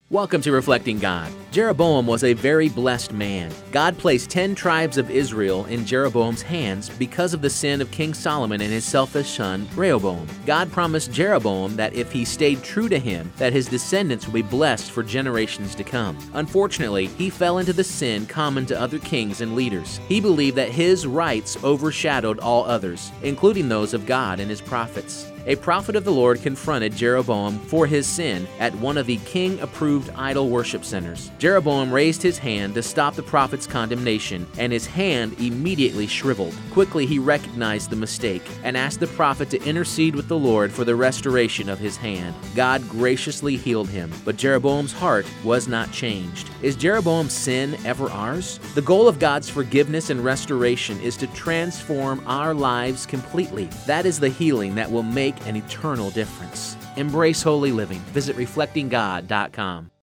Welcome to Reflecting God. Jeroboam was a very blessed man. God placed 10 tribes of Israel in Jeroboam's hands because of the sin of King Solomon and his selfish son, Rehoboam. God promised Jeroboam that if he stayed true to him, that his descendants would be blessed for generations to come. Unfortunately, he fell into the sin common to other kings and leaders. He believed that his rights overshadowed all others, including those of God and his prophets. A prophet of the Lord confronted Jeroboam for his sin at one of the king-approved idol worship centers. Jeroboam raised his hand to stop the prophet's condemnation, and his hand immediately shriveled. Quickly he recognized the mistake and asked the prophet to intercede with the Lord for the restoration of his hand. God graciously healed him, but Jeroboam's heart was not changed. Is Jeroboam's sin ever ours? The goal of God's forgiveness and restoration is to transform our lives completely. That is the healing that will make an eternal difference. Embrace holy living. Visit reflectinggod.com.